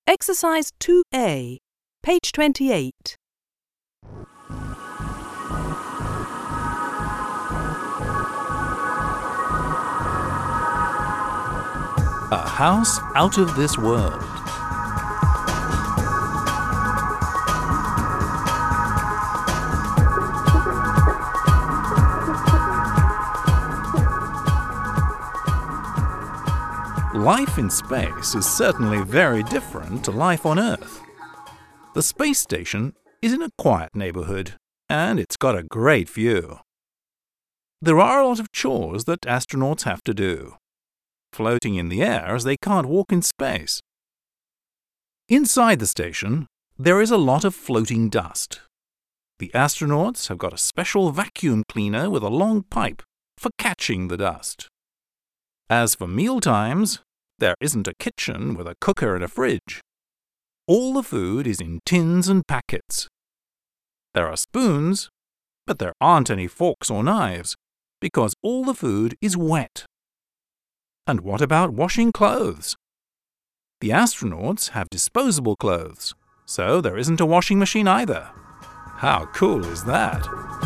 Exercise 2A, page 28. A house out of this world. Life in space is certainly very different to life on Earth. The space station is in a quiet neighborhood, and it's got a great view. There are a lot of chores that astronauts have to do, floating in the air as they can't walk in space. Inside the station, there is a lot of floating dust. The astronauts have got a special vacuum cleaner with a long pipe for catching the dust. As for meal times, there isn't a kitchen with a cooker and a fridge. All the food is in tins and packets. There are spoons, but there aren't any forks or knives because all the food is wet. And what about washing clothes? The astronauts have disposable clothes, so there isn't a washing machine either. How cool is that?